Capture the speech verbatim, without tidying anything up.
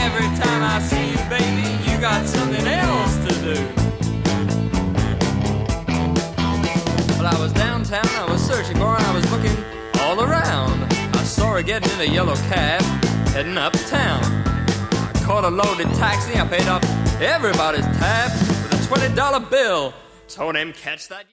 every time I see you, baby, you got something else to do. Well, I was downtown, I was searching for her, and I was looking all around. I saw her getting in a yellow cab, heading uptown. I caught a loaded taxi, I paid off everybody's tab with a twenty dollar bill. Told him, catch that...